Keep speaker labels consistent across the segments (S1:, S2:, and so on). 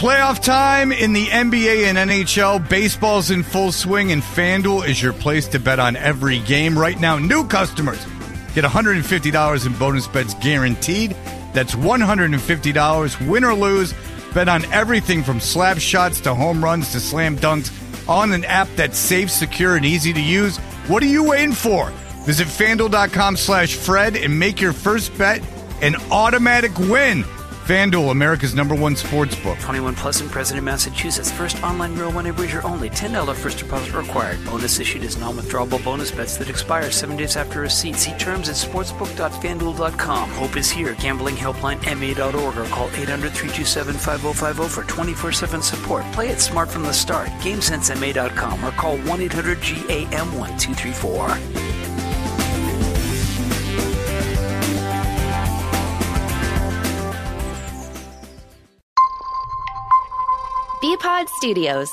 S1: Playoff time in the NBA and NHL. Baseball's in full swing, and FanDuel is your place to bet on every game. Right now, new customers get $150 in bonus bets guaranteed. That's $150, win or lose. Bet on everything from slap shots to home runs to slam dunks on an app that's safe, secure, and easy to use. What are you waiting for? Visit FanDuel.com/Fred and make your first bet an automatic win. FanDuel, America's #1 sportsbook.
S2: 21 plus in President, Massachusetts. First online real money wager only. $10 first deposit required. Bonus issued as non-withdrawable bonus bets that expire 7 days after receipt. See terms at sportsbook.fanduel.com. Hope is here. Gambling helpline MA.org or call 800-327-5050 for 24/7 support. Play it smart from the start. GameSenseMA.com or call 1-800-GAM-1234.
S3: Bpod Studios.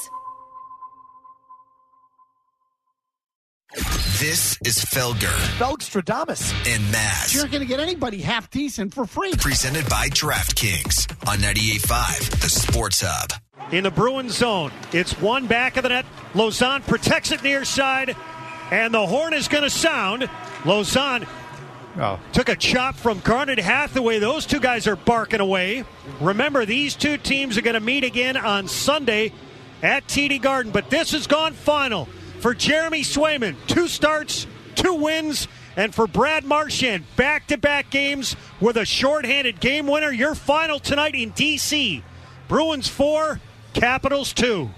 S4: This is Felger.
S5: Felgstradamus.
S4: And Maz.
S5: You're not going to get anybody half decent for free.
S4: Presented by DraftKings on 98.5, the Sports Hub.
S6: In the Bruins zone, it's one back of the net. Lauzon protects it near side, and the horn is going to sound. Lauzon took a chop from Garnet Hathaway. Those two guys are barking away. Remember, these two teams are going to meet again on Sunday at TD Garden. But this has gone final for Jeremy Swayman. 2 starts, 2 wins. And for Brad Marchand, back-to-back games with a shorthanded game winner. Your final tonight in D.C. Bruins 4, Capitals 2.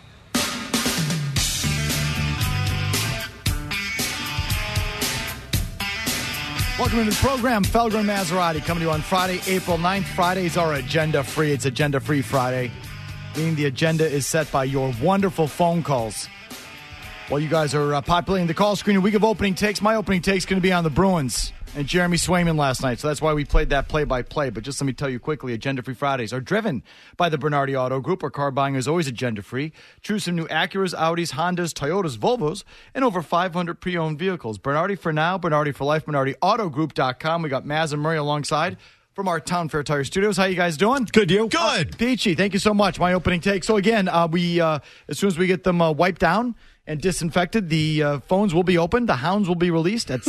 S5: Welcome to the program. Felger and Maserati coming to you on Friday, April 9th. Fridays are agenda-free. It's Agenda-Free Friday, meaning the agenda is set by your wonderful phone calls. While you guys are populating the call screen, a week of opening takes. My opening take is going to be on the Bruins and Jeremy Swayman last night, so that's why we played that play-by-play. But just let me tell you quickly, Agenda-Free Fridays are driven by the Bernardi Auto Group, where car buying is always agenda-free. Choose some new Acuras, Audis, Hondas, Toyotas, Volvos, and over 500 pre-owned vehicles. Bernardi for now, Bernardi for life, BernardiAutogroup.com. We got Maz and Murray alongside from our Town Fair Tire Studios. How you guys doing?
S1: Good, you?
S4: Good.
S5: Peachy, thank you so much. My opening take. So again, we as soon as we get them wiped down and disinfected, the phones will be open. The hounds will be released at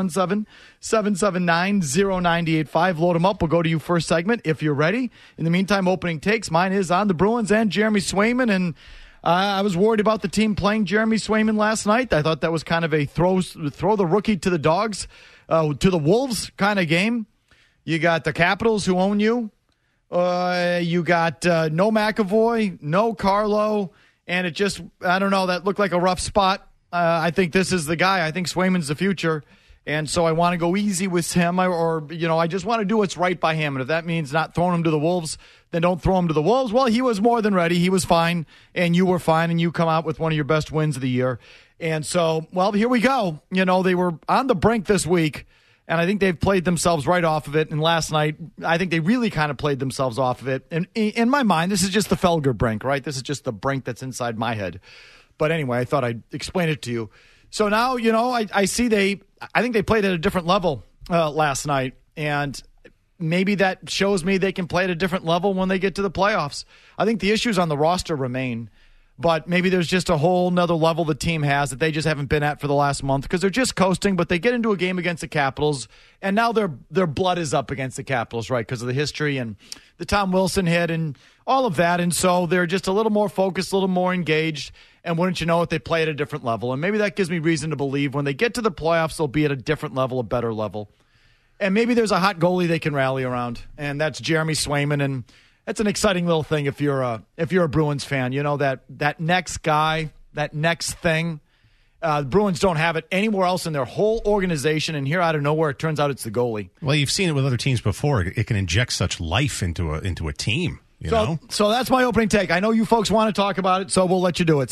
S5: 617-779-0985. Load them up. We'll go to you first segment if you're ready. In the meantime, opening takes. Mine is on the Bruins and Jeremy Swayman. And I was worried about the team playing Jeremy Swayman last night. I thought that was kind of a throw the rookie to the dogs, to the wolves kind of game. You got the Capitals who own you. You got no McAvoy, no Carlo. And it just, I don't know, that looked like a rough spot. I think this is the guy. I think Swayman's the future. And so I want to go easy with him, or I just want to do what's right by him. And if that means not throwing him to the Wolves, then don't throw him to the Wolves. Well, he was more than ready. He was fine, and you were fine, and you come out with one of your best wins of the year. And so, well, here we go. They were on the brink this week, and I think they've played themselves right off of it. And last night, I think they really kind of played themselves off of it. And in my mind, this is just the Felger brink, right? This is just the brink that's inside my head. But anyway, I thought I'd explain it to you. So now, I see I think they played at a different level last night. And maybe that shows me they can play at a different level when they get to the playoffs. I think the issues on the roster remain. But maybe there's just a whole nother level the team has that they just haven't been at for the last month because they're just coasting, but they get into a game against the Capitals, and now their blood is up against the Capitals, right, because of the history and the Tom Wilson hit and all of that. And so they're just a little more focused, a little more engaged, and wouldn't you know it, they play at a different level. And maybe that gives me reason to believe when they get to the playoffs, they'll be at a different level, a better level. And maybe there's a hot goalie they can rally around, and that's Jeremy Swayman. And that's an exciting little thing if you're a Bruins fan. That next guy, that next thing. Bruins don't have it anywhere else in their whole organization, and here out of nowhere, it turns out it's the goalie.
S7: Well, you've seen it with other teams before. It can inject such life into a team.
S5: So that's my opening take. I know you folks want to talk about it, so we'll let you do it.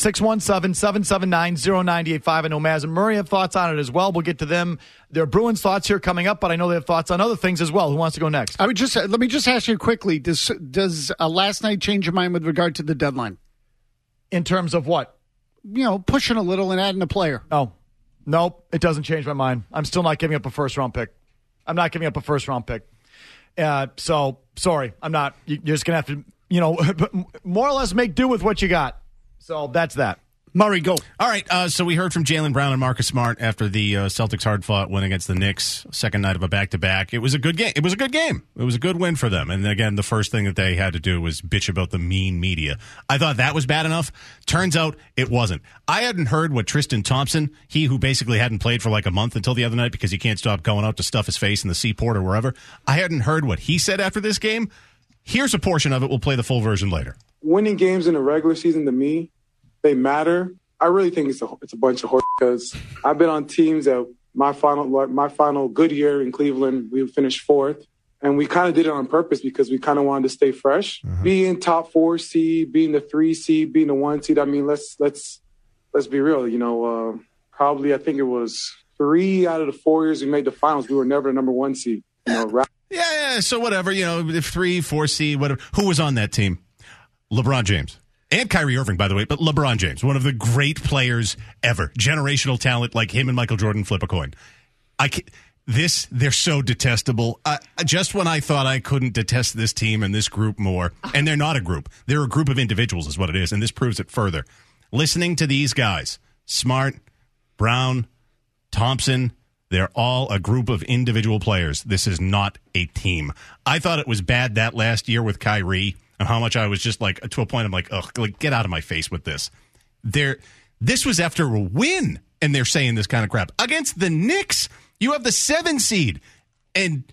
S5: 617-779-0985. I know Maz and Murray have thoughts on it as well. We'll get to them. Their Bruins thoughts here coming up, but I know they have thoughts on other things as well. Who wants to go next?
S8: Let me just ask you quickly. Does last night change your mind with regard to the deadline?
S5: In terms of what?
S8: Pushing a little and adding a player.
S5: Oh, nope. It doesn't change my mind. I'm still not giving up a first-round pick. I'm not giving up a first-round pick. So, sorry, I'm not. You're just going to have to, more or less make do with what you got. So that's that.
S8: Murray, go.
S7: All right, so we heard from Jaylen Brown and Marcus Smart after the Celtics hard-fought win against the Knicks, second night of a back-to-back. It was a good game. It was a good win for them. And again, the first thing that they had to do was bitch about the mean media. I thought that was bad enough. Turns out it wasn't. I hadn't heard what Tristan Thompson, he who basically hadn't played for like a month until the other night because he can't stop going out to stuff his face in the Seaport or wherever. I hadn't heard what he said after this game. Here's a portion of it. We'll play the full version later.
S9: Winning games in the regular season, to me, they matter. I really think it's a bunch of horse because I've been on teams that my final good year in Cleveland, we finished 4th, and we kind of did it on purpose because we kind of wanted to stay fresh. Being top 4 seed, being the 3 seed, being the 1 seed. I mean, let's be real. Probably I think it was 3 out of the 4 years we made the finals, we were never the number 1 seed.
S7: Yeah. So whatever, if 3, 4 seed, whatever. Who was on that team? LeBron James. And Kyrie Irving, by the way, but LeBron James, one of the great players ever. Generational talent like him and Michael Jordan flip a coin. They're so detestable. Just when I thought I couldn't detest this team and this group more, and they're not a group. They're a group of individuals is what it is, and this proves it further. Listening to these guys, Smart, Brown, Thompson, they're all a group of individual players. This is not a team. I thought it was bad that last year with Kyrie. And how much I was just like, to a point, I'm like, ugh, get out of my face with this. This was after a win, and they're saying this kind of crap. Against the Knicks, you have the 7 seed. And,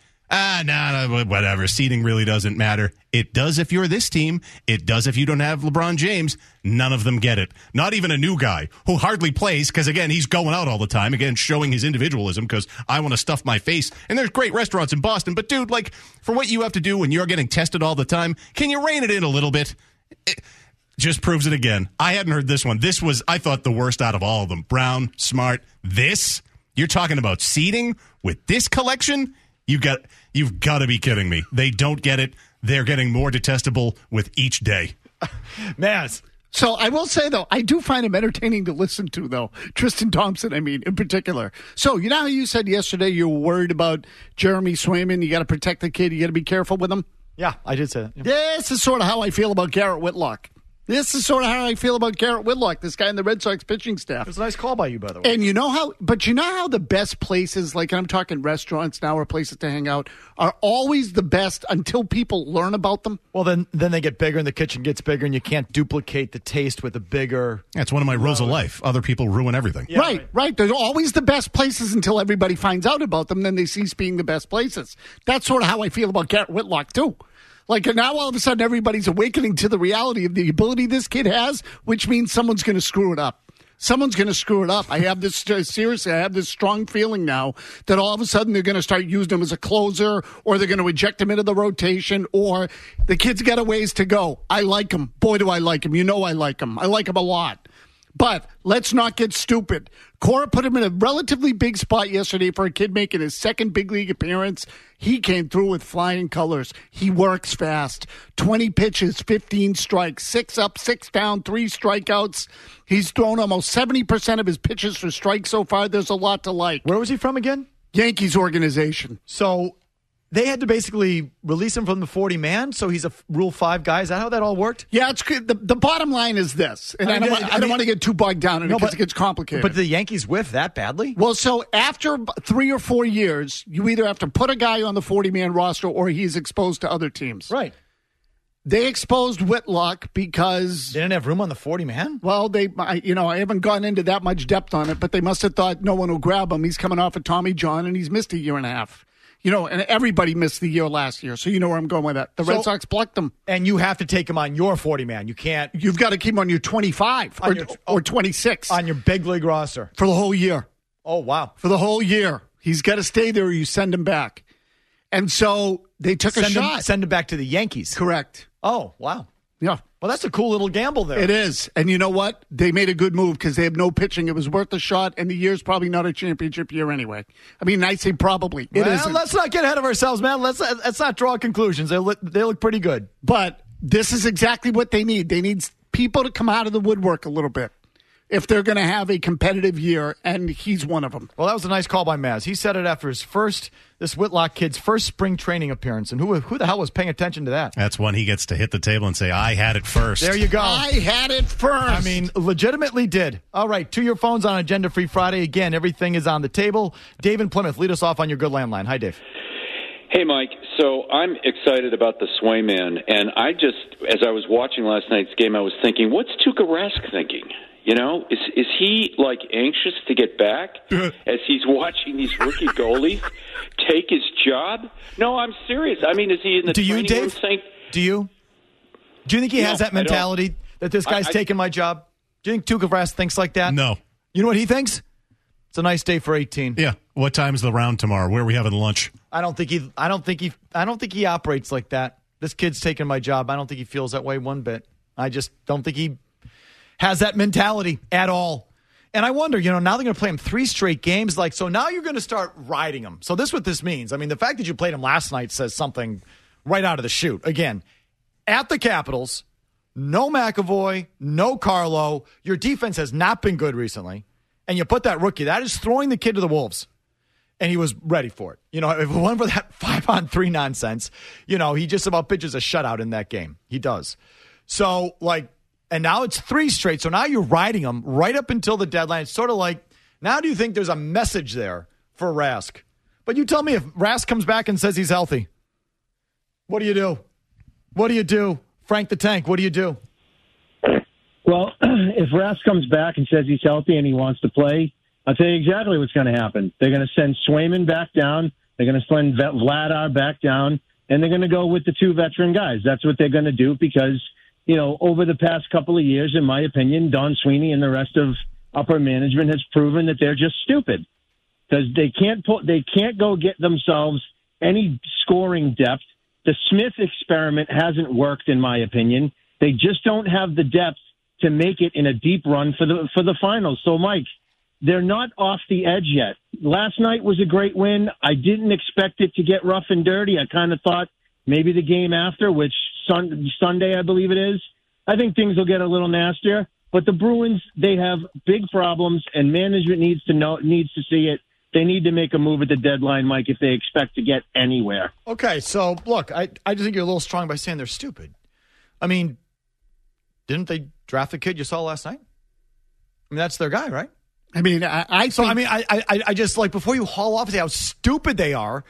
S7: whatever. Seeding really doesn't matter. It does if you're this team. It does if you don't have LeBron James. None of them get it. Not even a new guy who hardly plays because, again, he's going out all the time. Again, showing his individualism because I want to stuff my face. And there's great restaurants in Boston. But, dude, like, for what you have to do when you're getting tested all the time, can you rein it in a little bit? It just proves it again. I hadn't heard this one. This was, I thought, the worst out of all of them. Brown, Smart, this. You're talking about seeding with this collection? You've got to be kidding me. They don't get it. They're getting more detestable with each day.
S5: Maz.
S8: So I will say, though, I do find him entertaining to listen to, though. Tristan Thompson, in particular. So, you know how you said yesterday you were worried about Jeremy Swayman? You got to protect the kid. You got to be careful with him?
S5: Yeah, I did say that. Yeah.
S8: This is sort of how I feel about Garrett Whitlock. This is sort of how I feel about Garrett Whitlock, this guy in the Red Sox pitching staff.
S5: It was a nice call by you, by the way.
S8: And you know how the best places, like I'm talking restaurants now or places to hang out, are always the best until people learn about them?
S5: Well, then they get bigger and the kitchen gets bigger and you can't duplicate the taste with a bigger...
S7: That's one of my rules of life. Other people ruin everything.
S8: Yeah, right. They're always the best places until everybody finds out about them. Then they cease being the best places. That's sort of how I feel about Garrett Whitlock, too. Like, now all of a sudden everybody's awakening to the reality of the ability this kid has, which means someone's going to screw it up. Someone's going to screw it up. I have this, seriously, I have this strong feeling now that all of a sudden they're going to start using him as a closer, or they're going to eject him into the rotation, or the kid's got a ways to go. I like him. Boy, do I like him. You know I like him. I like him a lot. But let's not get stupid. Cora put him in a relatively big spot yesterday for a kid making his second big league appearance. He came through with flying colors. He works fast. 20 pitches, 15 strikes, 6 up, 6 down, 3 strikeouts. He's thrown almost 70% of his pitches for strikes so far. There's a lot to like.
S5: Where was he from again?
S8: Yankees organization.
S5: So they had to basically release him from the 40-man, so he's a Rule 5 guy. Is that how that all worked?
S8: Yeah, it's good. The bottom line is this, and I don't want to get too bogged down in it because it gets complicated.
S5: But the Yankees whiff that badly?
S8: Well, so after 3 or 4 years, you either have to put a guy on the 40-man roster or he's exposed to other teams.
S5: Right.
S8: They exposed Whitlock because
S5: they didn't have room on the 40-man?
S8: Well, I haven't gone into that much depth on it, but they must have thought no one will grab him. He's coming off of Tommy John, and he's missed a year and a half. And everybody missed the year last year, so you know where I'm going with that. The Red Sox plucked him.
S5: And you have to take him on your 40-man. You can't.
S8: You've got to keep him on your 25 or 26.
S5: On your big league roster.
S8: For the whole year.
S5: Oh, wow.
S8: For the whole year. He's got to stay there or you send him back. And so they took a shot.
S5: Send him back to the Yankees.
S8: Correct.
S5: Oh, wow.
S8: Yeah.
S5: Well, that's a cool little gamble there.
S8: It is. And you know what? They made a good move because they have no pitching. It was worth a shot, and the year's probably not a championship year anyway. I mean, I say probably. It isn't.
S5: Let's not get ahead of ourselves, man. Let's not draw conclusions. They look pretty good.
S8: But this is exactly what they need. They need people to come out of the woodwork a little bit. if they're going to have a competitive year, and he's one of them.
S5: Well, that was a nice call by Maz. He said it after this Whitlock kid's first spring training appearance. And who the hell was paying attention to that?
S7: That's when he gets to hit the table and say, I had it first.
S5: There you go.
S8: I had it first.
S5: I mean, legitimately did. All right, to your phones on Agenda Free Friday. Again, everything is on the table. Dave in Plymouth, lead us off on your good landline. Hi, Dave.
S10: Hey, Mike. So I'm excited about the Swayman, and as I was watching last night's game, I was thinking, what's Tuukka Rask thinking? You know, is he, like, anxious to get back as he's watching these rookie goalies take his job? No, I'm serious. I mean, is he in the training room saying...
S5: Do you think he has that mentality that this guy's taking my job? Do you think Tuukka Rask thinks like that?
S7: No.
S5: You know what he thinks? It's a nice day for 18.
S7: Yeah. What time's the round tomorrow? Where are we having lunch?
S5: I don't think he operates like that. This kid's taking my job. I don't think he feels that way one bit. I just don't think he has that mentality at all. And I wonder, now they're going to play him 3 straight games. So now you're going to start riding him. So this is what this means. I mean, the fact that you played him last night says something right out of the chute. Again, at the Capitals, no McAvoy, no Carlo. Your defense has not been good recently. And you put that rookie, that is throwing the kid to the Wolves. And he was ready for it. If it wasn't for that 5-on-3 nonsense, he just about pitches a shutout in that game. He does. So, and now it's 3 straight. So now you're riding him right up until the deadline. It's sort of like, now do you think there's a message there for Rask? But you tell me, if Rask comes back and says he's healthy, what do you do? What do you do? Frank the Tank, what do you do?
S11: Well, if Rask comes back and says he's healthy and he wants to play, I'll tell you exactly what's going to happen. They're going to send Swayman back down. They're going to send Vladar back down. And they're going to go with the 2 veteran guys. That's what they're going to do because, over the past couple of years, in my opinion, Don Sweeney and the rest of upper management has proven that they're just stupid because they can't go get themselves any scoring depth. The Smith experiment hasn't worked, in my opinion. They just don't have the depth to make it in a deep run for the finals. So, Mike, they're not off the edge yet. Last night was a great win. I didn't expect it to get rough and dirty. I kind of thought maybe the game after, which Sunday, I believe it is, I think things will get a little nastier. But the Bruins, they have big problems, and management needs to see it. They need to make a move at the deadline, Mike, if they expect to get anywhere.
S5: Okay, so look, I just think you're a little strong by saying they're stupid. I mean, didn't they draft the kid you saw last night? I mean, that's their guy, right?
S8: I mean, I
S5: just, before you haul off and say how stupid they are,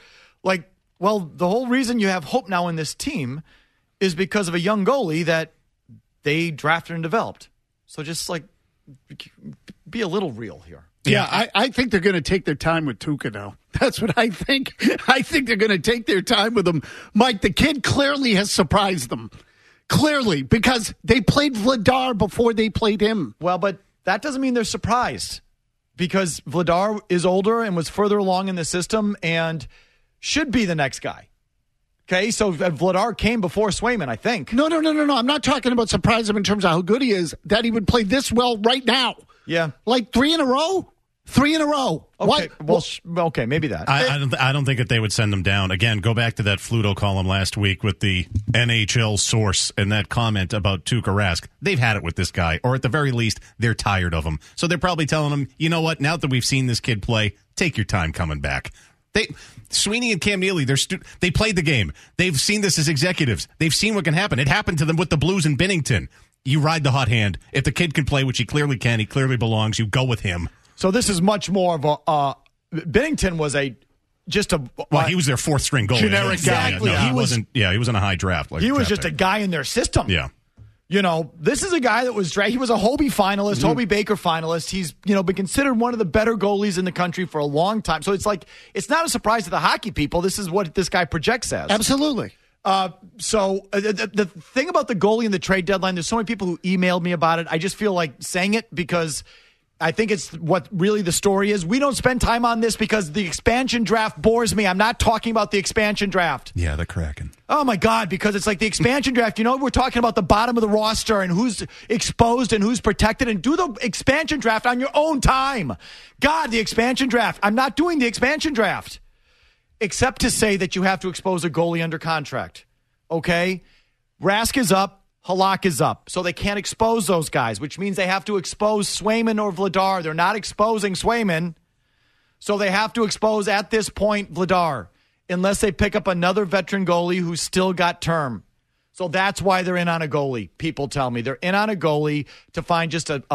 S5: the whole reason you have hope now in this team is because of a young goalie that they drafted and developed. So just, be a little real here.
S8: Yeah, I think they're going to take their time with Tuukka now. That's what I think. I think they're going to take their time with him. Mike, the kid clearly has surprised them. Clearly, because they played Vladar before they played him.
S5: Well, but that doesn't mean they're surprised because Vladar is older and was further along in the system and should be the next guy. Okay, so Vladar came before Swayman, I think.
S8: No. I'm not talking about surprise him in terms of how good he is, that he would play this well right now.
S5: Yeah.
S8: 3 in a row? 3 in a row.
S5: Okay, okay, maybe that.
S7: I don't think that they would send them down. Again, go back to that Fluto column last week with the NHL source and that comment about Tuukka Rask. They've had it with this guy, or at the very least, they're tired of him. So they're probably telling him, you know what, now that we've seen this kid play, take your time coming back. Sweeney and Cam Neely, they played the game. They've seen this as executives. They've seen what can happen. It happened to them with the Blues in Binnington. You ride the hot hand. If the kid can play, which he clearly can, he clearly belongs, you go with him.
S5: So this is much more of a Binnington was he
S7: was their 4th string goalie.
S5: Generic guy.
S7: Exactly. He wasn't a high draft.
S5: He was just a guy in their system.
S7: Yeah.
S5: This is a guy that was drafted. He was a Hobey finalist, Hobey Baker finalist. He's, been considered one of the better goalies in the country for a long time. So it's not a surprise to the hockey people. This is what this guy projects as.
S8: Absolutely.
S5: So the thing about the goalie and the trade deadline, there's so many people who emailed me about it. I just feel like saying it because I think it's what really the story is. We don't spend time on this because the expansion draft bores me. I'm not talking about the expansion draft.
S7: Yeah, the Kraken.
S5: Oh, my God, because it's like the expansion draft. We're talking about the bottom of the roster and who's exposed and who's protected. And do the expansion draft on your own time. God, the expansion draft. I'm not doing the expansion draft. Except to say that you have to expose a goalie under contract. Okay? Rask is up. Halak is up, so they can't expose those guys, which means they have to expose Swayman or Vladar. They're not exposing Swayman, so they have to expose, at this point, Vladar, unless they pick up another veteran goalie who's still got term. So that's why they're in on a goalie, people tell me. They're in on a goalie to find just a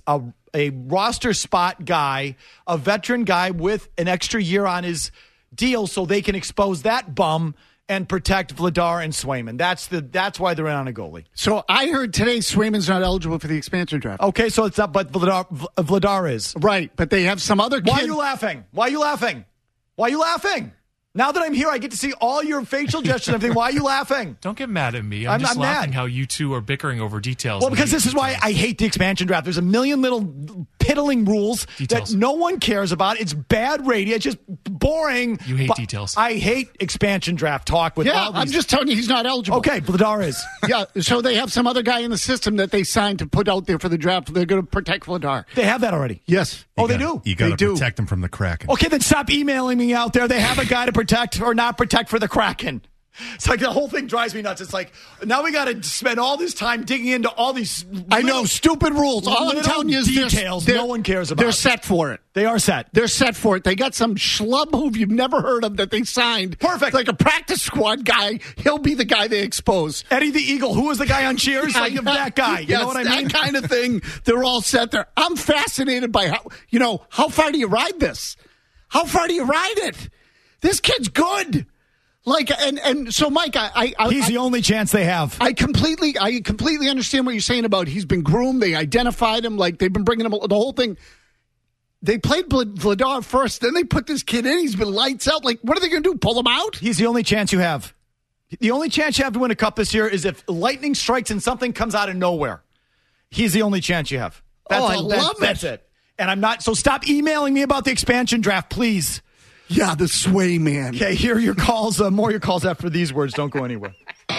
S5: roster spot guy, a veteran guy with an extra year on his deal so they can expose that bum and protect Vladar and Swayman. That's why they're in on a goalie.
S8: So I heard today Swayman's not eligible for the expansion draft.
S5: Okay, so it's not, but Vladar is.
S8: Right, but they have some other kid.
S5: Why are you laughing? Why are you laughing? Why are you laughing? Now that I'm here, I get to see all your facial gestures and everything. Why are you laughing?
S12: Don't get mad at me. I'm just laughing how you two are bickering over details.
S5: Well, because this is why I hate the expansion draft. There's a million little piddling rules that no one cares about. It's bad radio. It's just boring.
S12: You hate details.
S5: I hate expansion draft talk with all these.
S8: I'm just telling you he's not eligible.
S5: Okay, Vladar is.
S8: Yeah, so they have some other guy in the system that they signed to put out there for the draft. They're going to protect Vladar.
S5: They have that already?
S8: Yes.
S5: They do?
S7: You got to protect him from the Kraken.
S5: Okay, then stop emailing me out there. They have a guy to protect or not protect for the Kraken. It's like the whole thing drives me nuts. It's like, now we got to spend all this time digging into all these
S8: stupid rules. All I'm telling you is
S5: details no one cares about.
S8: They're set for it.
S5: They are set.
S8: They're set for it. They got some schlub who you've never heard of that they signed.
S5: Perfect.
S8: Like a practice squad guy. He'll be the guy they expose.
S5: Eddie the Eagle, who was the guy on Cheers? That guy. You know what I mean?
S8: That kind of thing. They're all set there. I'm fascinated by how far do you ride this? How far do you ride it? This kid's good. Like and so, Mike,
S5: he's the only chance they have.
S8: I completely understand what you're saying about he's been groomed. They identified him, like they've been bringing him the whole thing. They played Vladar first, then they put this kid in. He's been lights out. Like, what are they going to do? Pull him out?
S5: He's the only chance you have. The only chance you have to win a cup this year is if lightning strikes and something comes out of nowhere. He's the only chance you have.
S8: I love it.
S5: That's it. And I'm not. So stop emailing me about the expansion draft, please.
S8: Yeah, the Swayman.
S5: Okay, here are your calls. More of your calls after these words. Don't go anywhere.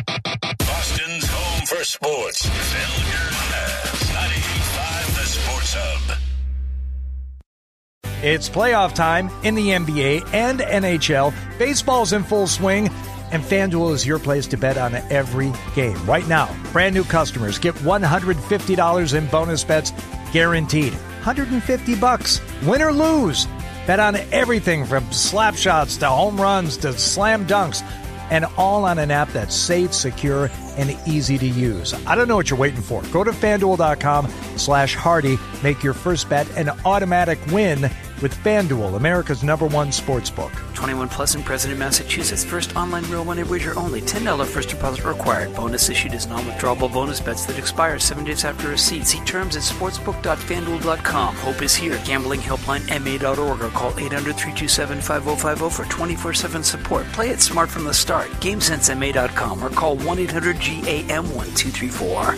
S13: Boston's home for sports. Felger Mass, 98.5 The Sports Hub.
S14: It's playoff time in the NBA and NHL. Baseball's in full swing, and FanDuel is your place to bet on every game. Right now, brand new customers get $150 in bonus bets guaranteed. $150. Win or lose. Bet on everything from slap shots to home runs to slam dunks, and all on an app that's safe, secure, and easy to use. I don't know what you're waiting for. Go to FanDuel.com/Hardy. Make your first bet an automatic win with FanDuel, America's #1 sportsbook.
S2: 21 plus in President, Massachusetts. First online real money wager only. $10 first deposit required. Bonus issued as non-withdrawable bonus bets that expire 7 days after receipt. See terms at sportsbook.fanduel.com. Hope is here. Gambling helpline ma.org or call 800-327-5050 for 24/7 support. Play it smart from the start. GameSenseMA.com or call 1-800-GAM-1234.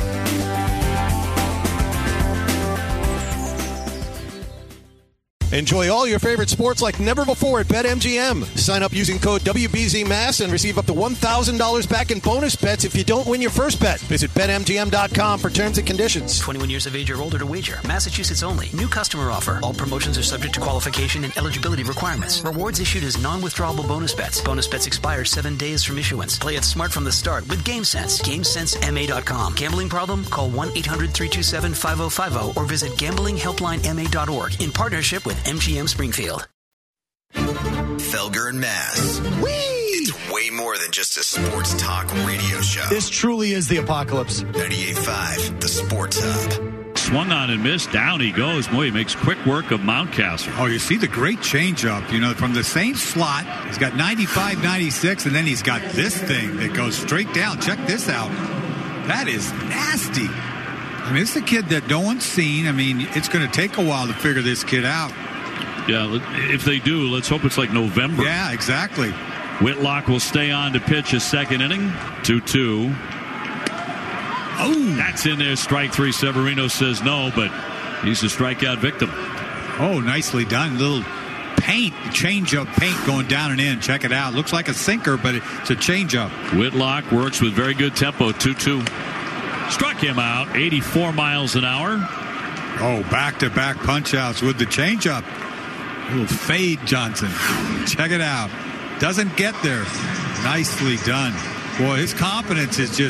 S15: Enjoy all your favorite sports like never before at BetMGM. Sign up using code WBZMass and receive up to $1,000 back in bonus bets if you don't win your first bet. Visit BetMGM.com for terms and conditions.
S2: 21 years of age or older to wager. Massachusetts only. New customer offer. All promotions are subject to qualification and eligibility requirements. Rewards issued as non-withdrawable bonus bets. Bonus bets expire 7 days from issuance. Play it smart from the start with GameSense. GameSenseMA.com. Gambling problem? Call 1-800-327-5050 or visit gamblinghelplinema.org in partnership with MGM Springfield.
S4: Felger and Mass.
S8: Whee!
S4: It's way more than just a sports talk radio show.
S5: This truly is the apocalypse.
S4: 98.5 The Sports Hub.
S16: Swung on and missed. Down he goes. Boy, he makes quick work of Mountcastle.
S1: Oh, you see the great changeup, from the same slot. He's got 95, 96, and then he's got this thing that goes straight down. Check this out. That is nasty. I mean, it's a kid that no one's seen. I mean, it's going to take a while to figure this kid out.
S16: Yeah, if they do, let's hope it's like November.
S1: Yeah, exactly.
S16: Whitlock will stay on to pitch his second inning. 2-2. Oh, that's in there. Strike three. Severino says no, but he's a strikeout victim.
S1: Oh, nicely done. Little change-up paint going down and in. Check it out. Looks like a sinker, but it's a change-up.
S16: Whitlock works with very good tempo. 2-2. Struck him out. 84 miles an hour.
S1: Oh, back-to-back punch-outs with the change-up. Little fade Johnson. Check it out. Doesn't get there. Nicely done. Boy, his confidence is just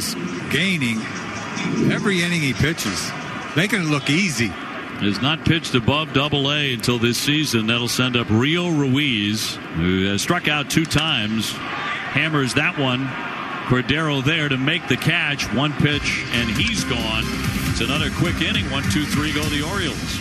S1: gaining every inning he pitches, making it look easy.
S16: Has not pitched above Double-A until this season. That'll send up Rio Ruiz, who has struck out 2 times. Hammers that one. Cordero there to make the catch. 1 pitch, and he's gone. It's another quick inning. 1-2-3 go the Orioles.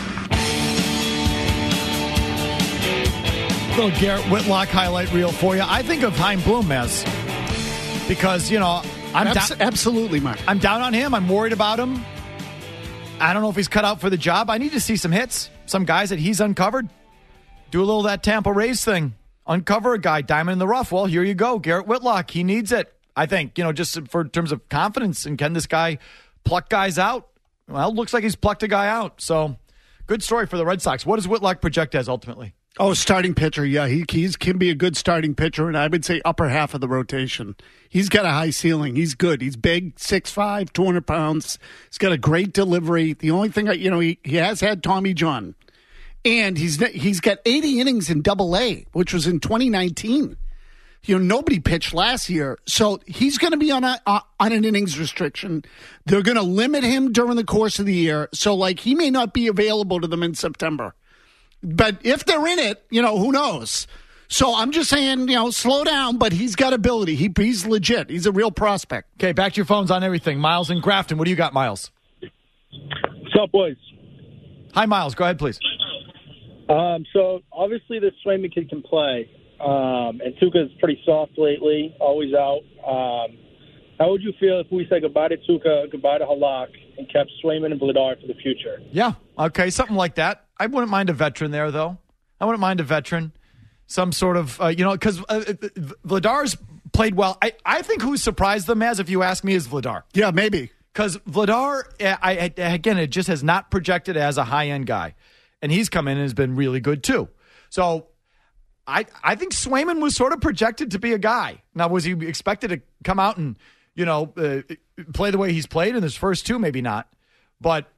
S5: Little Garrett Whitlock highlight reel for you. I think of Chaim Bloom as, because, I'm
S8: absolutely, Mark.
S5: I'm down on him. I'm worried about him. I don't know if he's cut out for the job. I need to see some hits, some guys that he's uncovered. Do a little of that Tampa Rays thing. Uncover a guy, diamond in the rough. Well, here you go. Garrett Whitlock, he needs it. I think, just for terms of confidence, and can this guy pluck guys out? Well, it looks like he's plucked a guy out. So, good story for the Red Sox. What does Whitlock project as ultimately?
S8: Oh, starting pitcher. Yeah, he can be a good starting pitcher, and I would say upper half of the rotation. He's got a high ceiling. He's good. He's big, 6'5", 200 pounds. He's got a great delivery. The only thing, he has had Tommy John, and he's got 80 innings in Double-A, which was in 2019. Nobody pitched last year, so he's going to be on an innings restriction. They're going to limit him during the course of the year, so he may not be available to them in September. But if they're in it, who knows? So I'm just saying, slow down, but he's got ability. He's legit. He's a real prospect.
S5: Okay, back to your phones on everything. Miles in Grafton. What do you got, Miles?
S17: What's up, boys?
S5: Hi, Miles. Go ahead, please.
S17: So obviously this Swayman kid can play. And Tuca's pretty soft lately, always out. How would you feel if we said goodbye to Tuca, goodbye to Halak, and kept Swayman and Vladar for the future?
S5: Yeah, okay, something like that. I wouldn't mind a veteran there, though. I wouldn't mind a veteran. Some sort of, because Vladar's played well. I think who surprised them, if you ask me, is Vladar.
S8: Yeah, maybe.
S5: Because Vladar, again, it just has not projected as a high-end guy. And he's come in and has been really good, too. So I think Swayman was sort of projected to be a guy. Now, was he expected to come out and, play the way he's played in his first 2? Maybe not. But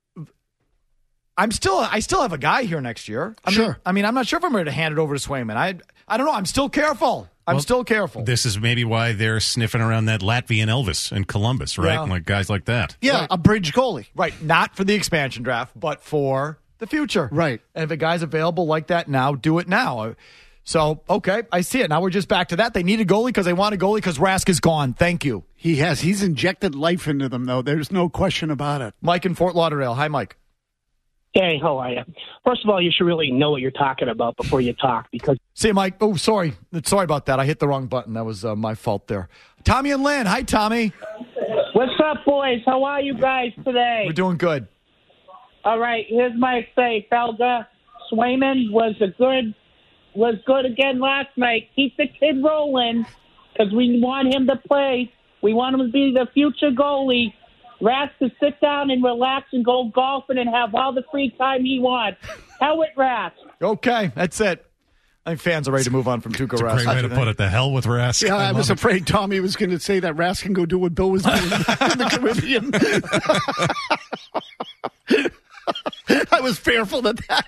S5: I still have a guy here next year.
S8: Sure.
S5: I'm not sure if I'm ready to hand it over to Swayman. I don't know. I'm still careful. Still careful.
S7: This is maybe why they're sniffing around that Latvian Elvis in Columbus, right?
S5: Yeah.
S7: Like guys like that.
S8: Yeah,
S5: right.
S8: A bridge goalie.
S5: Right. Not for the expansion draft, but for the future.
S8: Right.
S5: And if a guy's available like that now, do it now. So, okay, I see it. Now we're just back to that. They need a goalie because they want a goalie because Rask is gone. Thank you.
S8: He has. He's injected life into them, though. There's no question about it.
S5: Mike in Fort Lauderdale. Hi, Mike.
S18: Hey, how are you? First of all, you should really know what you're talking about before you talk. Because
S5: see, Mike. Oh, sorry. Sorry about that. I hit the wrong button. That was my fault there. Tommy and Lynn. Hi, Tommy.
S19: What's up, boys? How are you guys today?
S5: We're doing good.
S19: All right. Here's my say. Felga, Swayman was good again last night. Keep the kid rolling because we want him to play. We want him to be the future goalie. Rask to sit down and relax and go golfing and have all the free time he wants. Hell with Rask.
S5: Okay, that's it. I think fans are ready to move on from Tuukka Rask.
S7: Great way to put it. The hell with Rask.
S8: Yeah, I was afraid Tommy was going to say that Rask can go do what Bill was doing in the Caribbean. I was fearful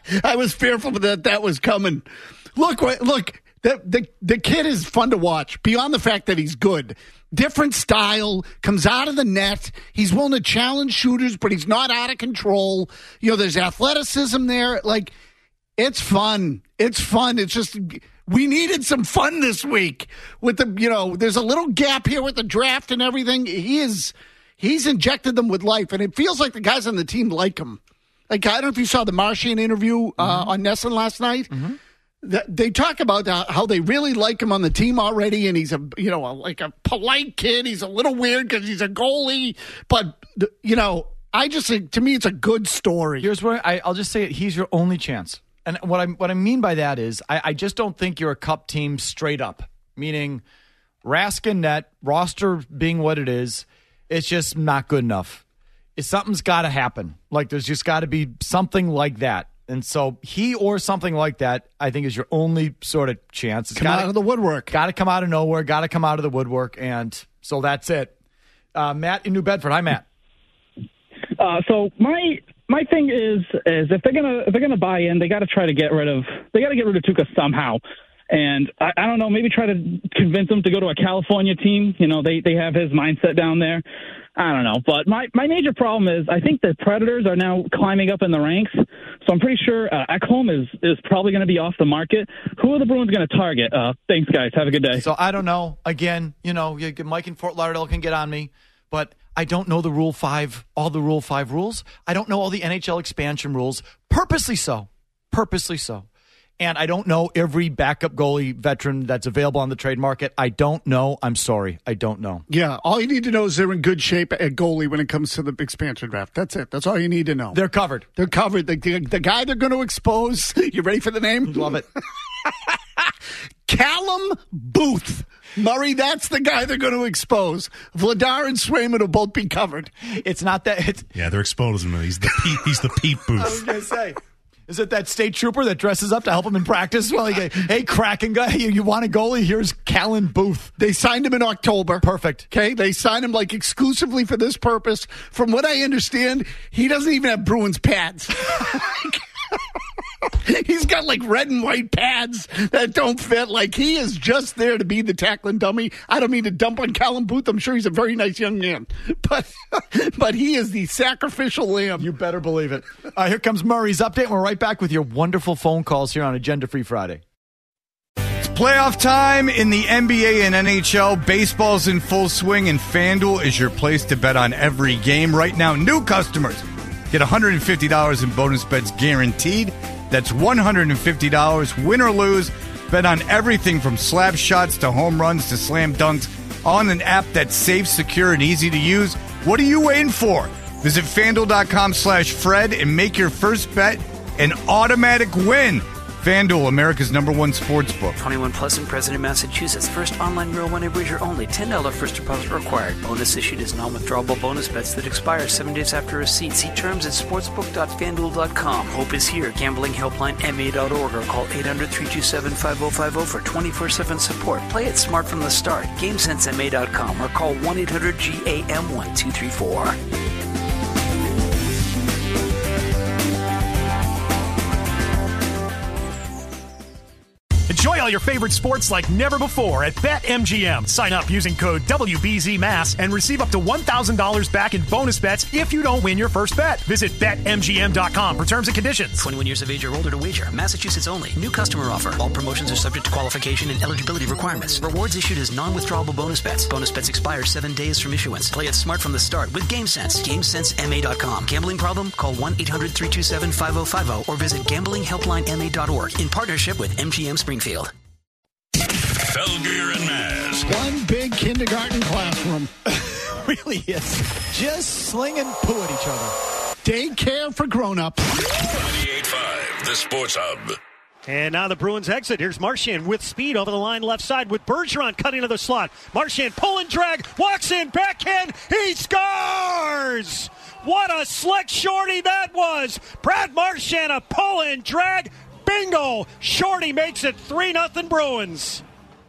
S8: that was coming. Look, the kid is fun to watch. Beyond the fact that he's good, different style, comes out of the net. He's willing to challenge shooters, but he's not out of control. There's athleticism there. It's fun. It's fun. It's just we needed some fun this week with the. There's a little gap here with the draft and everything. He's injected them with life, and it feels like the guys on the team like him. I don't know if you saw the Marchand interview on Nesson last night. Mm-hmm. They talk about how they really like him on the team already, and he's a polite kid. He's a little weird because he's a goalie, but I just think to me it's a good story.
S5: Here's where I'll just say it: he's your only chance, and what I mean by that is I just don't think you're a cup team straight up. Meaning, Rask and net roster being what it is, it's just not good enough. Something's got to happen. There's just got to be something like that. And so he or something like that, I think, is your only sort of chance. It's
S8: come out of the woodwork.
S5: Got to come out of nowhere. Got to come out of the woodwork. And so that's it. Matt in New Bedford. Hi, Matt.
S20: So my thing is if they're gonna buy in, they got to get rid of Tuukka somehow. And I don't know, maybe try to convince him to go to a California team. You know, they have his mindset down there. I don't know. But my major problem is I think the Predators are now climbing up in the ranks. So I'm pretty sure Ekholm is probably going to be off the market. Who are the Bruins going to target? Thanks, guys. Have a good day.
S5: So I don't know. Again, Mike in Fort Lauderdale can get on me, but I don't know the Rule 5, all the Rule 5 rules. I don't know all the NHL expansion rules. Purposely so. And I don't know every backup goalie veteran that's available on the trade market. I don't know. I'm sorry. I don't know.
S8: Yeah, all you need to know is they're in good shape at goalie when it comes to the expansion draft. That's it. That's all you need to know.
S5: They're covered.
S8: The guy they're going to expose, you ready for the name?
S5: Love it.
S8: Callum Booth. Murray, that's the guy they're going to expose. Vladar and Swayman will both be covered.
S5: It's not that.
S7: They're exposing him. He's the Pete Booth.
S5: I was going to say. Is it that state trooper that dresses up to help him in practice? Well, hey, Kraken guy, you want a goalie? Here's Callum Booth.
S8: They signed him in October.
S5: Perfect.
S8: Okay, they signed him exclusively for this purpose. From what I understand, he doesn't even have Bruins pads. He's got red and white pads that don't fit. He is just there to be the tackling dummy. I don't mean to dump on Callum Booth. I'm sure he's a very nice young man. But he is the sacrificial lamb.
S5: You better believe it. Here comes Murray's update. We're right back with your wonderful phone calls here on Agenda Free Friday.
S1: It's playoff time in the NBA and NHL. Baseball's in full swing, and FanDuel is your place to bet on every game. Right now, new customers get $150 in bonus bets guaranteed. That's $150, win or lose. Bet on everything from slap shots to home runs to slam dunks on an app that's safe, secure, and easy to use. What are you waiting for? Visit FanDuel.com/Fred and make your first bet an automatic win. FanDuel, America's #1 sportsbook.
S2: 21 plus and present in Massachusetts. First online real money wager only. $10 first deposit required. Bonus issued is non-withdrawable bonus bets that expire 7 days after receipt. See terms at sportsbook.fanduel.com. Hope is here. Gambling helpline MA.org or call 800-327-5050 for 24/7 support. Play it smart from the start. GameSenseMA.com or call 1-800-GAM-1234.
S21: Enjoy all your favorite sports like never before at BetMGM. Sign up using code WBZMass and receive up to $1,000 back in bonus bets if you don't win your first bet. Visit BetMGM.com for terms and conditions.
S2: 21 years of age or older to wager. Massachusetts only. New customer offer. All promotions are subject to qualification and eligibility requirements. Rewards issued as non-withdrawable bonus bets. Bonus bets expire 7 days from issuance. Play it smart from the start with GameSense. GameSenseMA.com. Gambling problem? Call 1-800-327-5050 or visit gamblinghelplinema.org in partnership with MGM Springfield.
S13: Felger and Maz.
S8: One big kindergarten classroom.
S5: Really is. Just slinging poo at each other.
S8: Daycare for grown-ups.
S13: 98.5, the Sports Hub.
S6: And now the Bruins exit. Here's Marchand with speed over the line left side with Bergeron cutting to the slot. Marchand pull and drag, walks in, backhand, he scores! What a slick shorty that was! Brad Marchand, a pull and drag, bingo! Shorty makes it 3-0 Bruins.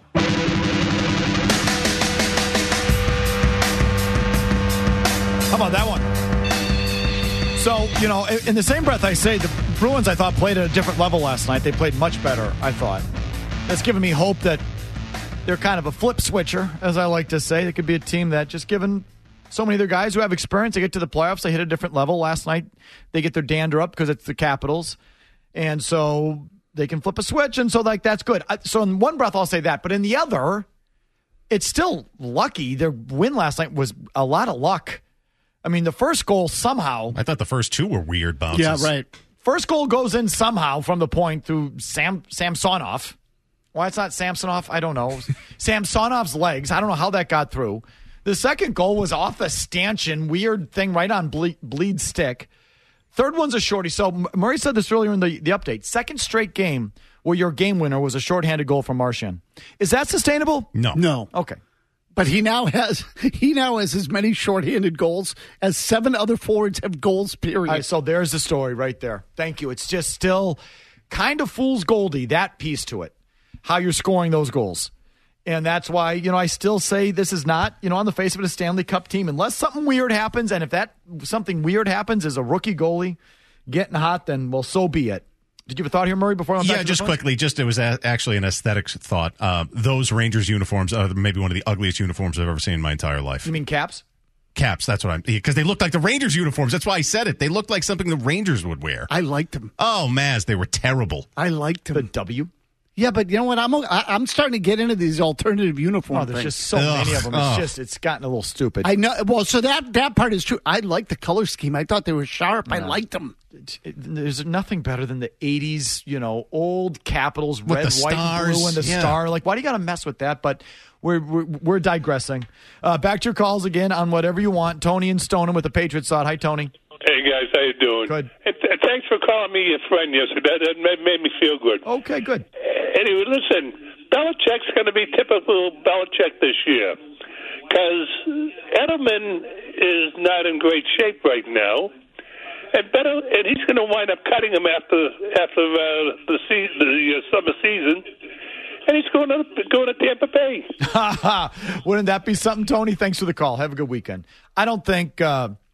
S5: How about that one? So, in the same breath I say the Bruins, I thought, played at a different level last night. They played much better, I thought. That's given me hope that they're kind of a flip switcher, as I like to say. They could be a team that, just given so many of their guys who have experience, they get to the playoffs, they hit a different level. Last night, they get their dander up because it's the Capitals. And so they can flip a switch, and so that's good. So in one breath, I'll say that. But in the other, it's still lucky. Their win last night was a lot of luck. I mean, the first goal somehow.
S7: I thought the first two were weird bounces.
S8: Yeah, right.
S5: First goal goes in somehow from the point through Samsonov. Why it's not Samsonov, I don't know. Samsonov's legs. I don't know how that got through. The second goal was off a stanchion, weird thing right on bleed stick. Third one's a shorty. So Murray said this earlier in the update. Second straight game where your game winner was a shorthanded goal from Marchand. Is that sustainable?
S8: No.
S5: Okay.
S8: But he now has as many shorthanded goals as 7 other forwards have goals, period.
S5: All right, so there's the story right there. Thank you. It's just still kind of fool's goldy, that piece to it, how you're scoring those goals. And that's why, I still say this is not, on the face of it, a Stanley Cup team. Unless something weird happens, and if that something weird happens is a rookie goalie getting hot, then, well, so be it. Did you have a thought here, Murray, before I'm back to
S7: just
S5: the
S7: quickly, it was actually an aesthetics thought. Those Rangers uniforms are maybe one of the ugliest uniforms I've ever seen in my entire life.
S5: You mean Caps?
S7: Caps, that's what because they looked like the Rangers uniforms. That's why I said it. They looked like something the Rangers would wear.
S8: I liked them.
S7: Oh, Maz, they were terrible.
S8: I liked them.
S5: The W?
S8: Yeah, but you know what? I'm starting to get into these alternative uniform
S5: there's
S8: things.
S5: just so many of them. It's gotten a little stupid.
S8: I know. Well, so that part is true. I like the color scheme. I thought they were sharp. I liked them.
S5: There's nothing better than the 80s, old Capitals,
S7: with
S5: red,
S7: the
S5: white,
S7: stars.
S5: and blue, and the star. Like, why do you got to mess with that? But we're digressing. Back to your calls again on whatever you want. Tony and Stoneham with the Patriots side. Hi, Tony.
S3: Hey, guys. How you doing?
S5: Good.
S3: Thanks for calling me your friend yesterday. That made me feel good.
S5: Okay, good.
S3: Anyway, listen, Belichick's going to be typical Belichick this year because Edelman is not in great shape right now, and he's going to wind up cutting him after the summer season, and he's going to Tampa Bay.
S5: Wouldn't that be something, Tony? Thanks for the call. Have a good weekend. I don't think.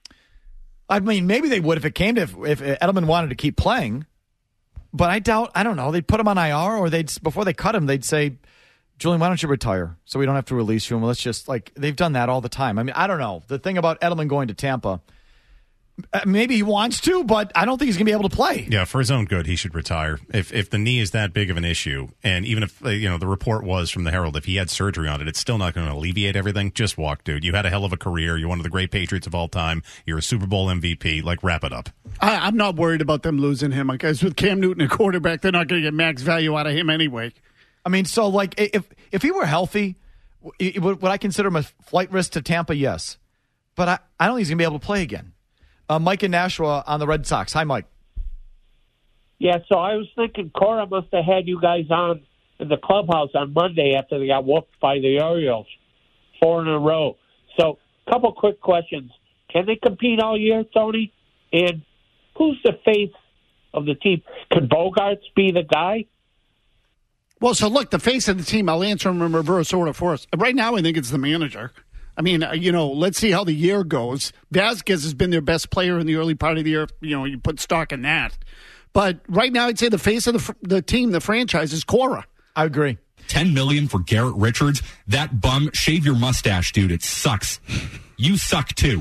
S5: Maybe they would if it came to if Edelman wanted to keep playing. But I don't know. They'd put him on IR, or before they cut him, they'd say, Julian, why don't you retire so we don't have to release you? And let's just, they've done that all the time. I mean, I don't know. The thing about Edelman going to Tampa, maybe he wants to, but I don't think he's going to be able to play.
S7: Yeah, for his own good, he should retire. If the knee is that big of an issue, and even if, the report was from the Herald, if he had surgery on it, it's still not going to alleviate everything. Just walk, dude. You had a hell of a career. You're one of the great Patriots of all time. You're a Super Bowl MVP. Wrap it up.
S8: I'm not worried about them losing him. Because with Cam Newton a quarterback, they're not going to get max value out of him anyway.
S5: I mean, so, if he were healthy, would I consider him a flight risk to Tampa? Yes. But I don't think he's going to be able to play again. Mike in Nashua on the Red Sox. Hi, Mike.
S22: Yeah, so I was thinking Cora must have had you guys on in the clubhouse on Monday after they got whooped by the Orioles 4 in a row. So, a couple quick questions. Can they compete all year, Tony? And who's the face of the team? Could Bogarts be the guy?
S8: Well, so look, the face of the team, I'll answer them in reverse order for us. Right now, I think it's the manager. I mean, let's see how the year goes. Vasquez has been their best player in the early part of the year. You put stock in that. But right now, I'd say the face of the team, the franchise, is Cora.
S5: I agree.
S23: $10 million for Garrett Richards. That bum, shave your mustache, dude. It sucks. You suck, too.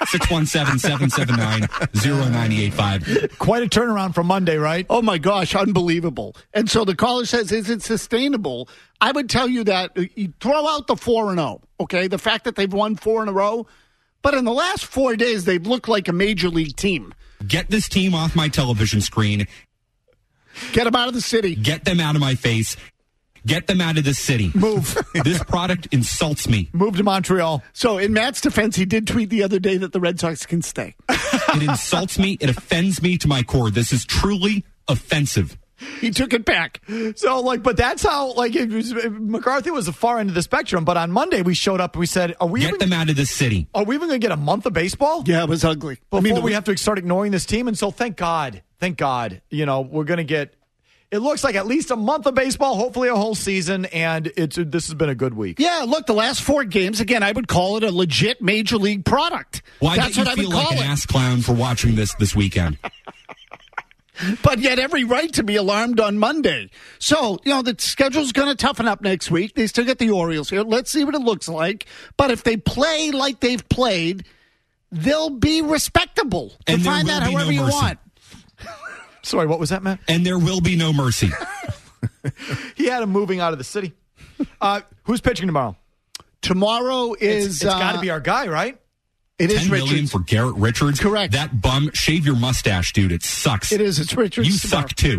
S23: 617-779-0985.
S5: Quite a turnaround from Monday, right?
S8: Oh, my gosh, unbelievable. And so the caller says, is it sustainable? I would tell you that you throw out the 4-0, okay? The fact that they've won 4 in a row. But in the last 4 days, they've looked like a major league team.
S23: Get this team off my television screen.
S8: Get them out of the city.
S23: Get them out of my face. Get them out of this city.
S5: Move.
S23: This product insults me.
S5: Move to Montreal.
S8: So in Matt's defense, he did tweet the other day that the Red Sox can stay.
S23: It insults me. It offends me to my core. This is truly offensive.
S8: He took it back.
S5: So, but that's how, McCarthy was the far end of the spectrum. But on Monday, we showed up and we said,
S23: Get them out of this city.
S5: Are we even going to get a month of baseball?
S8: Yeah, it was ugly.
S5: Before we have to start ignoring this team. And so, thank God, we're going to get, it looks like at least a month of baseball, hopefully a whole season, and this has been a good week.
S8: Yeah, look, the last 4 games, again, I would call it a legit major league product.
S23: Why don't you feel like an ass clown for watching this weekend?
S8: But yet every right to be alarmed on Monday. So, the schedule's going to toughen up next week. They still get the Orioles here. Let's see what it looks like. But if they play like they've played, they'll be respectable. Define that however you want.
S5: Sorry, what was that, Matt?
S23: And there will be no mercy.
S5: He had him moving out of the city. Who's pitching tomorrow?
S8: Tomorrow is...
S5: It's got to be our guy, right?
S8: It is
S23: $10 million for Garrett Richards.
S8: Correct.
S23: That bum, shave your mustache, dude. It sucks.
S8: It is. It's Richards.
S23: You suck, too.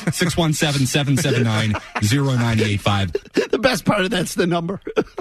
S23: 617-779-0985.
S8: The best part of that's the number.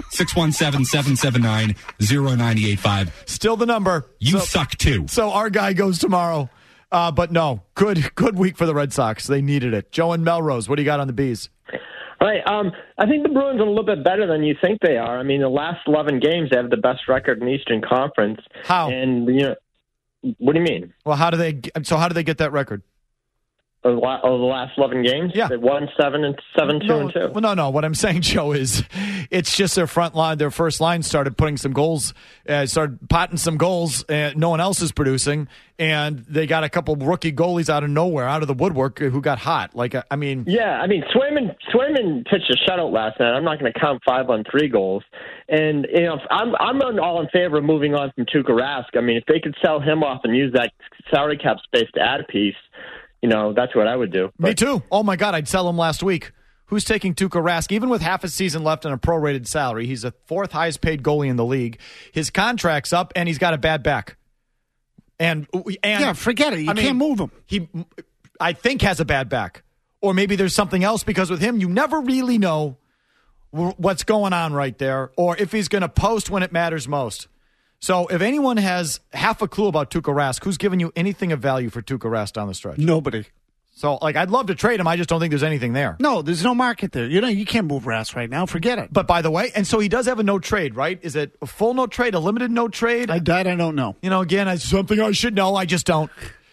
S23: 617-779-0985.
S5: Still the number.
S23: You suck, too.
S5: So our guy goes tomorrow. But no, good week for the Red Sox. They needed it. Joe and Melrose, what do you got on the Bees?
S24: Right. I think the Bruins are a little bit better than you think they are. I mean, the last 11 games, they have the best record in the Eastern Conference.
S5: How?
S24: And, what do you mean?
S5: Well, how do they get that record?
S24: Of the last 11 games?
S5: Yeah.
S24: They won 7-2.
S5: Well, no. What I'm saying, Joe, is it's just their front line, their first line started putting some goals, started potting some goals, and no one else is producing. And they got a couple rookie goalies out of nowhere, out of the woodwork, who got hot. Yeah,
S24: Swayman pitched a shutout last night. I'm not going to count 5-on-3 goals. And, I'm all in favor of moving on from Tuukka Rask. I mean, if they could sell him off and use that salary cap space to add a piece, that's what I would do.
S5: Me too. Oh, my God, I'd sell him last week. Who's taking Tuukka Rask? Even with half a season left and a prorated salary, he's the fourth highest paid goalie in the league. His contract's up, and he's got a bad back. And
S8: yeah, forget it. You can't move him.
S5: He, I think, has a bad back. Or maybe there's something else, because with him, you never really know what's going on right there, or if he's going to post when it matters most. So if anyone has half a clue about Tuukka Rask, who's giving you anything of value for Tuukka Rask down the stretch?
S8: Nobody.
S5: So, I'd love to trade him. I just don't think there's anything there.
S8: No, there's no market there. You can't move Rask right now. Forget it.
S5: But by the way, and so he does have a no trade, right? Is it a full no trade, a limited no trade?
S8: I don't know.
S5: Again, it's something I should know. I just don't.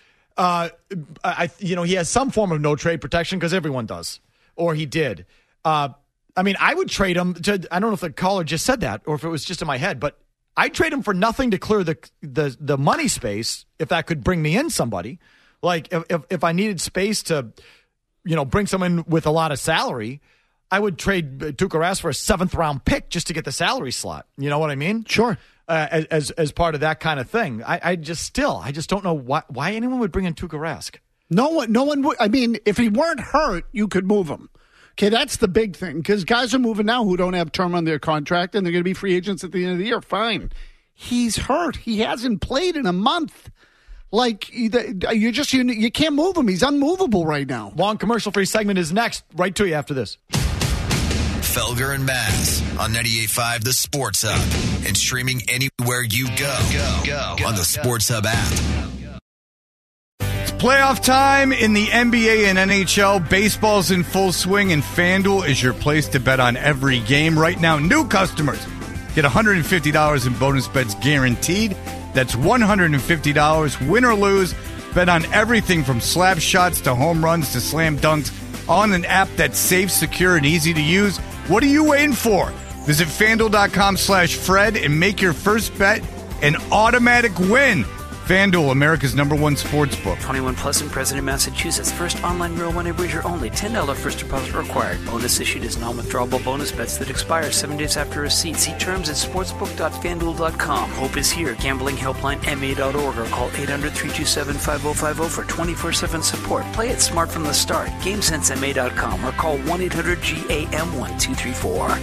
S5: He has some form of no trade protection because everyone does, or he did. I would trade him to. I don't know if the caller just said that or if it was just in my head, but I'd trade him for nothing to clear the money space if that could bring me in somebody. Like if I needed space to, bring someone with a lot of salary, I would trade Tuukka Rask for a 7th round pick just to get the salary slot. You know what I mean?
S8: Sure.
S5: As part of that kind of thing. I just don't know why anyone would bring in Tuukka Rask.
S8: No one would. I mean, if he weren't hurt, you could move him. Okay, that's the big thing, because guys are moving now who don't have term on their contract, and they're going to be free agents at the end of the year. Fine. He's hurt. He hasn't played in a month. You can't move him. He's unmovable right now.
S5: Long commercial-free segment is next. Right to you after this.
S4: Felger and Mazz on 98.5 The Sports Hub and streaming anywhere you go on the Sports Hub app.
S1: Playoff time in the NBA and NHL. Baseball's in full swing, and FanDuel is your place to bet on every game. Right now, new customers get $150 in bonus bets guaranteed. That's $150, win or lose. Bet on everything from slap shots to home runs to slam dunks on an app that's safe, secure, and easy to use. What are you waiting for? Visit FanDuel.com/Fred and make your first bet an automatic win. FanDuel, America's #1 sportsbook.
S2: 21 plus and present in Massachusetts. First online real money wager only. $10 first deposit required. Bonus issued as non-withdrawable bonus bets that expire 7 days after receipt. See terms at sportsbook.fanduel.com. Hope is here. Gambling helpline MA.org or call 800-327-5050 for 24/7 support. Play it smart from the start. GameSenseMA.com or call 1-800-GAM-1234.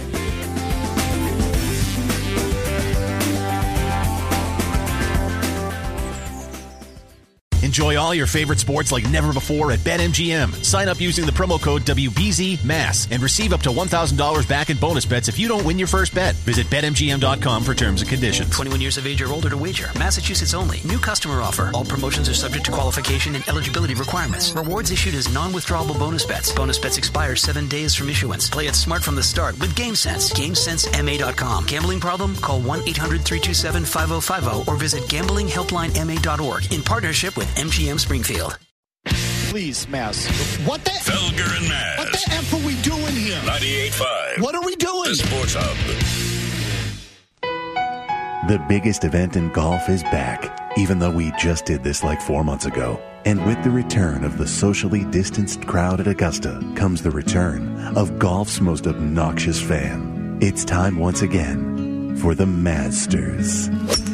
S9: Enjoy all your favorite sports like never before at BetMGM. Sign up using the promo code WBZMASS and receive up to $1,000 back in bonus bets if you don't win your first bet. Visit BetMGM.com for terms and conditions.
S2: 21 years of age or older to wager. Massachusetts only. New customer offer. All promotions are subject to qualification and eligibility requirements. Rewards issued as non-withdrawable bonus bets. Bonus bets expire 7 days from issuance. Play it smart from the start with GameSense. GameSenseMA.com. Gambling problem? Call 1-800-327-5050 or visit gamblinghelplinema.org in partnership with MGM Springfield.
S5: Please, Mazz.
S8: What the?
S13: Felger and Mazz.
S8: What the F are we doing here?
S13: 98.5.
S8: What are we doing?
S13: The Sports Hub.
S10: The biggest event in golf is back, even though we just did this like 4 months ago. And with the return of the socially distanced crowd at Augusta comes the return of golf's most obnoxious fan. It's time once again for the Masters.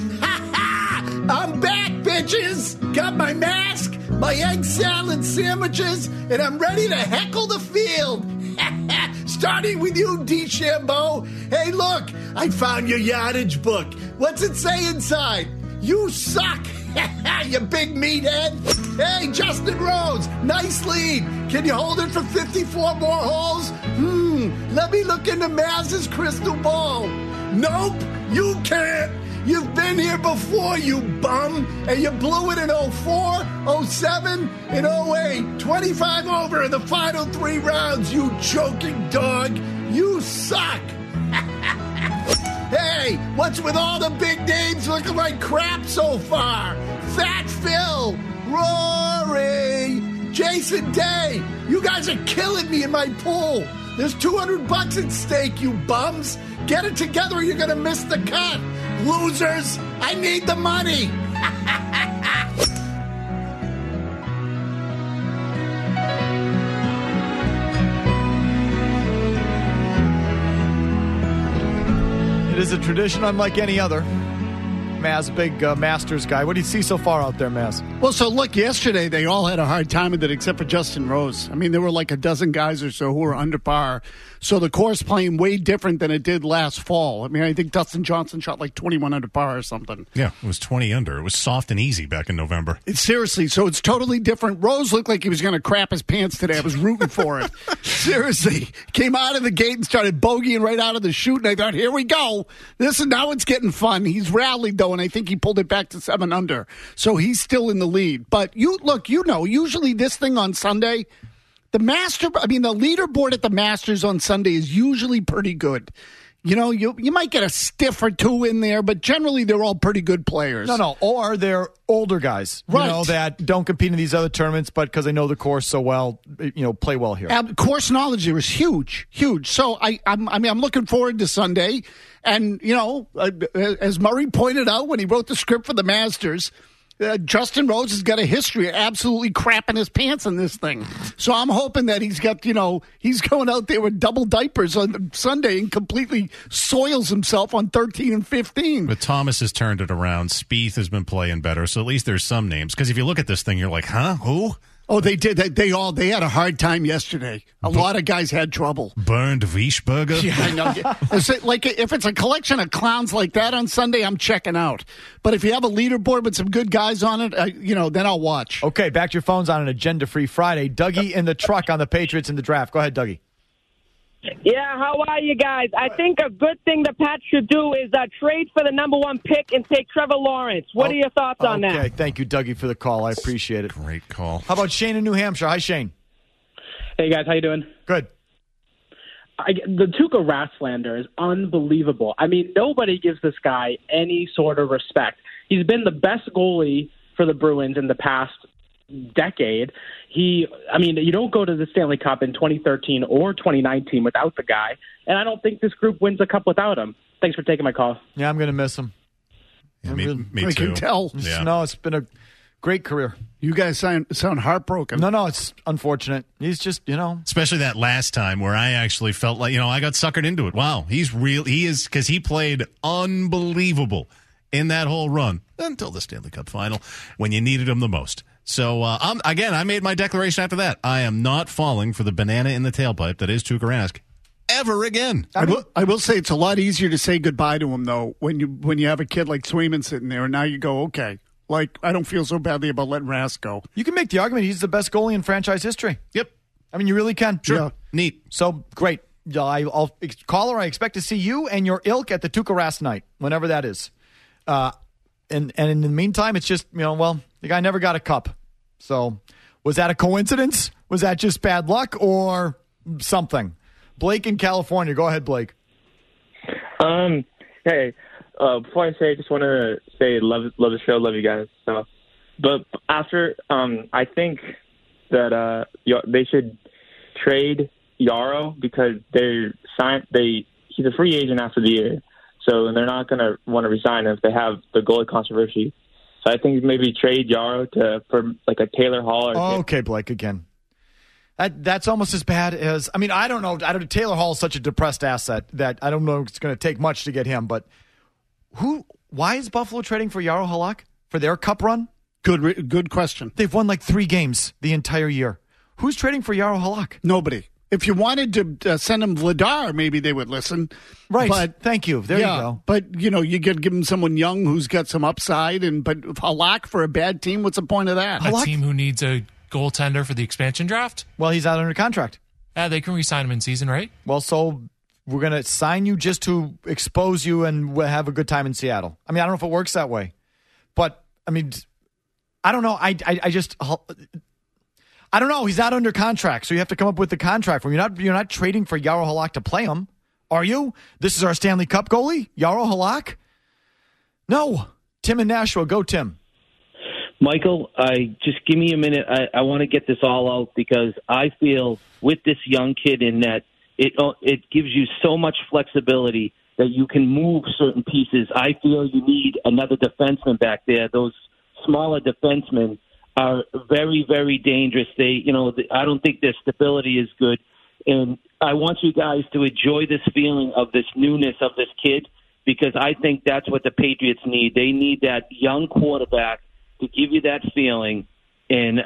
S8: I'm back, bitches! Got my mask, my egg salad sandwiches, and I'm ready to heckle the field. Starting with you, DeChambeau. Hey, look, I found your yardage book. What's it say inside? You suck, you big meathead. Hey, Justin Rose, nice lead. Can you hold it for 54 more holes? Let me look into Mazz's crystal ball. Nope, you can't. You've been here before, you bum, and you blew it in 04, 07, and 08. 25 over in the final 3 rounds, you choking dog. You suck. Hey, what's with all the big names looking like crap so far? Fat Phil, Rory, Jason decent day. You guys are killing me in my pool. There's $200 at stake, you bums. Get it together or you're going to miss the cut. Losers, I need the money.
S5: It is a tradition unlike any other. Maz, big Masters guy. What do you see so far out there, Maz?
S8: Well, so look, yesterday they all had a hard time with it except for Justin Rose. I mean, there were like a dozen guys or so who were under par. So the course playing way different than it did last fall. I mean, I think Dustin Johnson shot like 21 under par or something.
S7: Yeah, it was 20 under. It was soft and easy back in November.
S8: Seriously, so it's totally different. Rose looked like he was going to crap his pants today. I was rooting for it. Seriously. Came out of the gate and started bogeying right out of the chute, and I thought, here we go. Now it's getting fun. He's rallied, though, and I think he pulled it back to 7 under. So he's still in the lead. But usually this thing on Sunday, the leaderboard at the Masters on Sunday is usually pretty good. You know, you might get a stiff or two in there, but generally they're all pretty good players.
S5: No, or they're older guys,
S8: right,
S5: that don't compete in these other tournaments, but because they know the course so well, play well here.
S8: Course knowledge there is huge. So I'm looking forward to Sunday, and as Murray pointed out when he wrote the script for the Masters, Justin Rose has got a history of absolutely crapping his pants in this thing. So I'm hoping that he's got, he's going out there with double diapers on Sunday and completely soils himself on 13 and 15.
S7: But Thomas has turned it around. Spieth has been playing better. So at least there's some names. Because if you look at this thing, you're like, huh? Who?
S8: Oh, they did. They had a hard time yesterday. A lot of guys had trouble.
S7: Bernd Wiesberger?
S8: Yeah, I know. If it's a collection of clowns like that on Sunday, I'm checking out. But if you have a leaderboard with some good guys on it, then I'll watch.
S5: Okay, back to your phones on an agenda-free Friday. Dougie in the truck on the Patriots in the draft. Go ahead, Dougie.
S11: Yeah, how are you guys? I think a good thing the Pats should do is trade for the number 1 pick and take Trevor Lawrence. What are your thoughts on that?
S5: Okay, thank you, Dougie, for the call. I appreciate it.
S7: Great call.
S5: How about Shane in New Hampshire? Hi, Shane.
S12: Hey, guys. How you doing?
S5: Good.
S12: The Tuukka Rask slander is unbelievable. I mean, nobody gives this guy any sort of respect. He's been the best goalie for the Bruins in the past decade. You don't go to the Stanley Cup in 2013 or 2019 without the guy, and I don't think this group wins a cup without him. Thanks for taking my call.
S5: Yeah, I'm going to miss him.
S7: Yeah, me too.
S8: I can tell.
S7: Yeah.
S5: No, it's been a great career.
S8: You guys sound heartbroken.
S5: No, it's unfortunate. He's just,
S7: Especially that last time where I actually felt like, I got suckered into it. Wow, he's real. He is, because he played unbelievable in that whole run until the Stanley Cup final when you needed him the most. So, I made my declaration after that. I am not falling for the banana in the tailpipe that is Tuukka Rask ever again.
S8: I will say it's a lot easier to say goodbye to him, though, when you have a kid like Swayman sitting there, and now you go, okay, I don't feel so badly about letting Rask go.
S5: You can make the argument he's the best goalie in franchise history.
S7: Yep.
S5: I mean, you really can.
S7: Sure.
S5: Yeah.
S7: Neat.
S5: So, great. I'll caller, I expect to see you and your ilk at the Tuukka Rask night, whenever that is. And in the meantime, it's just, the guy never got a cup. So was that a coincidence? Was that just bad luck or something? Blake in California. Go ahead, Blake.
S14: Hey, before I say, I just want to say love the show, love you guys. So, but after, I think that they should trade Yarrow because he's a free agent after the year. So they're not going to want to resign him if they have the goalie controversy. So I think maybe trade Yarrow for like a Taylor Hall.
S5: Okay, Blake, again. That's almost as bad as, I don't know. Taylor Hall is such a depressed asset that I don't know if it's going to take much to get him. But why is Buffalo trading for Yarrow Halak for their cup run?
S8: Good question.
S5: They've won like 3 games the entire year. Who's trading for Yarrow Halak?
S8: Nobody. If you wanted to send him Vladar, maybe they would listen.
S5: Right.
S8: But
S5: thank you. There you go.
S8: But, you could give him someone young who's got some upside. But Halak for a bad team, what's the point of that?
S15: A team who needs a goaltender for the expansion draft?
S5: Well, he's out under contract.
S15: Yeah, they can re-sign him in season, right?
S5: Well, so we're going to sign you just to expose you and we'll have a good time in Seattle. I don't know if it works that way. But, I don't know. I don't know. He's not under contract, so you have to come up with the contract for him. You're not trading for Yarrow Halak to play him, are you? This is our Stanley Cup goalie, Yarrow Halak? No. Tim in Nashua. Go, Tim.
S16: Michael, just give me a minute. I want to get this all out because I feel with this young kid in net, it gives you so much flexibility that you can move certain pieces. I feel you need another defenseman back there. Those smaller defensemen are very, very dangerous. I don't think their stability is good. And I want you guys to enjoy this feeling of this newness of this kid because I think that's what the Patriots need. They need that young quarterback to give you that feeling. And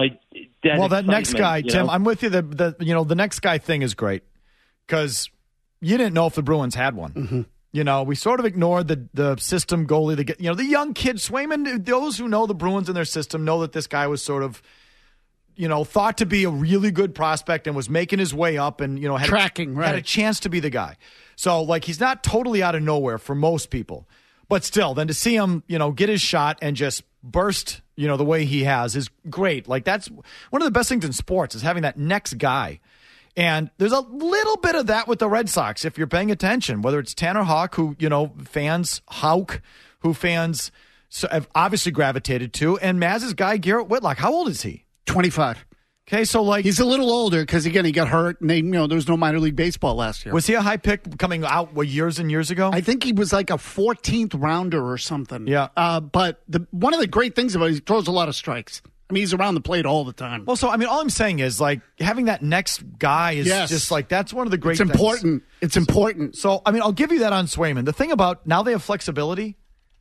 S5: that next guy, Tim, I'm with you. The next guy thing is great because you didn't know if the Bruins had one.
S8: Mm-hmm.
S5: We sort of ignored the system goalie. The young kid, Swayman, those who know the Bruins in their system know that this guy was sort of, thought to be a really good prospect and was making his way up and, had a chance to be the guy. So, he's not totally out of nowhere for most people. But still, then to see him, get his shot and just burst, the way he has is great. That's one of the best things in sports is having that next guy. And there's a little bit of that with the Red Sox, if you're paying attention, whether it's Tanner Houck, who, fans, Houck, who fans have obviously gravitated to, and Maz's guy, Garrett Whitlock. How old is he?
S8: 25.
S5: Okay, so
S8: he's a little older because, again, he got hurt, and there was no minor league baseball last year.
S5: Was he a high pick coming out years and years ago?
S8: I think he was like a 14th rounder or something.
S5: Yeah.
S8: But one of the great things about it, he throws a lot of strikes. He's around the plate all the time.
S5: Well, so, all I'm saying is, having that next guy is just, that's one of the great things.
S8: It's important. It's important.
S5: So, I'll give you that on Swayman. The thing about, now they have flexibility.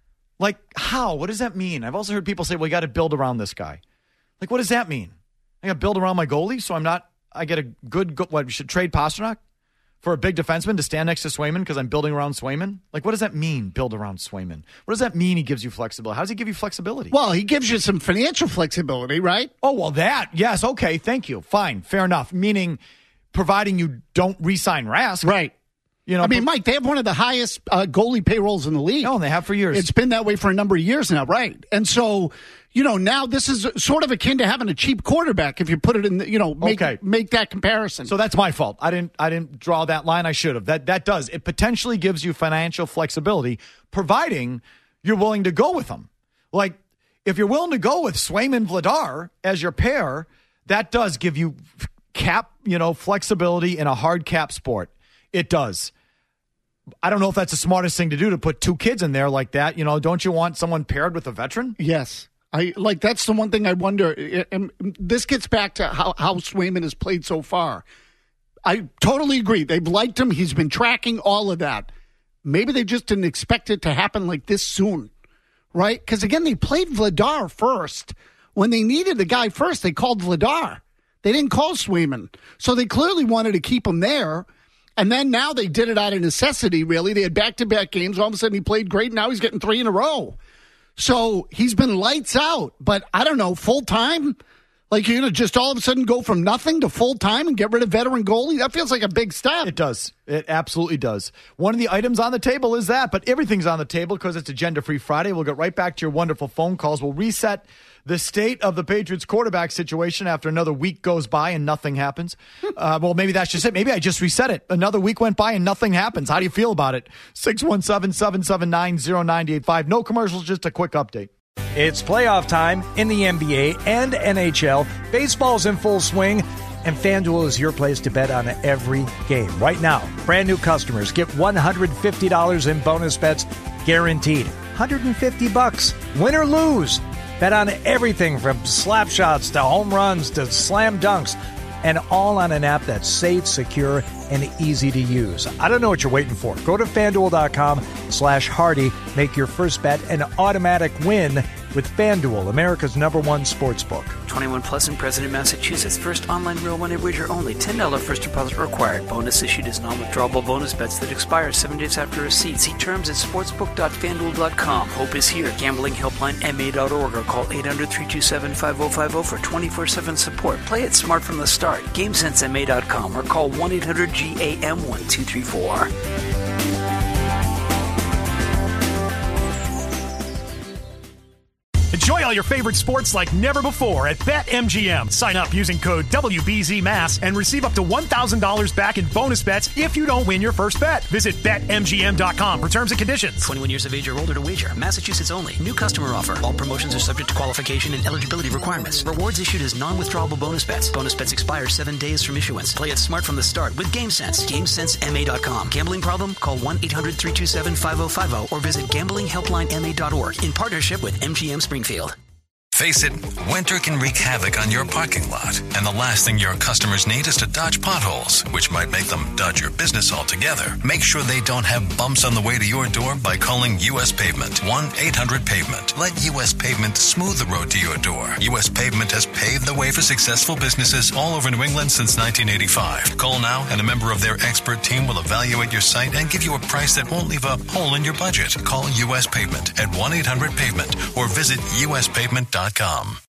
S5: How? What does that mean? I've also heard people say, well, you got to build around this guy. What does that mean? I got to build around my goalie, so I get a good, we should trade Pasternak for a big defenseman to stand next to Swayman because I'm building around Swayman? What does that mean, build around Swayman? What does that mean he gives you flexibility? How does he give you flexibility?
S8: Well, he gives you some financial flexibility, right?
S5: Oh, well, yes, okay, thank you. Fine, fair enough. Meaning, providing you don't re-sign Rask.
S8: Right. Mike, they have one of the highest goalie payrolls in the league.
S5: No, and they have for years.
S8: It's been that way for a number of years now, right? And so, now this is sort of akin to having a cheap quarterback if you put it in, make that comparison.
S5: So that's my fault. I didn't draw that line. I should have. That does. It potentially gives you financial flexibility, providing you're willing to go with them. If you're willing to go with Swayman Vladar as your pair, that does give you cap, flexibility in a hard cap sport. It does. I don't know if that's the smartest thing to do to put two kids in there like that. Don't you want someone paired with a veteran?
S8: Yes. That's the one thing I wonder. And this gets back to how Swayman has played so far. I totally agree. They've liked him. He's been tracking all of that. Maybe they just didn't expect it to happen like this soon, right? Because, again, they played Vladar first. When they needed the guy first, they called Vladar. They didn't call Swayman. So they clearly wanted to keep him there. And then now they did it out of necessity, really. They had back-to-back games. All of a sudden he played great. Now he's getting 3 in a row. So he's been lights out. But I don't know, full-time? You're going to just all of a sudden go from nothing to full-time and get rid of veteran goalie? That feels like a big step.
S5: It does. It absolutely does. One of the items on the table is that, but everything's on the table because it's Agenda-Free Friday. We'll get right back to your wonderful phone calls. We'll reset the state of the Patriots quarterback situation after another week goes by and nothing happens. Well, maybe that's just it. Maybe I just reset it. Another week went by and nothing happens. How do you feel about it? 617-779-0985. No commercials, just a quick update.
S17: It's playoff time in the NBA and NHL. Baseball's in full swing, and FanDuel is your place to bet on every game. Right now, brand new customers get $150 in bonus bets guaranteed. $150, win or lose. Bet on everything from slap shots to home runs to slam dunks, and all on an app that's safe, secure, and easy to use. I don't know what you're waiting for. Go to FanDuel.com/Hardy. Make your first bet an automatic win with FanDuel, America's #1 sportsbook.
S2: 21 plus and present in Massachusetts. First online real money wager only. $10 first deposit required. Bonus issued as non-withdrawable bonus bets that expire 7 days after receipt. See terms at sportsbook.fanduel.com. Hope is here. Gambling helpline MA.org or call 800-327-5050 for 24/7 support. Play it smart from the start. GameSenseMA.com or call 1-800-GAM-1234.
S21: Enjoy Enjoy all your favorite sports like never before at BetMGM. Sign up using code WBZMass and receive up to $1,000 back in bonus bets if you don't win your first bet. Visit BetMGM.com for terms and conditions.
S2: 21 years of age or older to wager. Massachusetts only. New customer offer. All promotions are subject to qualification and eligibility requirements. Rewards issued as non-withdrawable bonus bets. Bonus bets expire 7 days from issuance. Play it smart from the start with GameSense. GameSenseMA.com. Gambling problem? Call 1-800-327-5050 or visit gamblinghelplinema.org in partnership with MGM Springfield.
S6: Face it, winter can wreak havoc on your parking lot, and the last thing your customers need is to dodge potholes, which might make them dodge your business altogether. Make sure they don't have bumps on the way to your door by calling U.S. Pavement. 1-800-PAVEMENT. Let U.S. Pavement smooth the road to your door. U.S. Pavement has paved the way for successful businesses all over New England since 1985. Call now, and a member of their expert team will evaluate your site and give you a price that won't leave a hole in your budget. Call U.S. Pavement at 1-800-PAVEMENT or visit uspavement.com.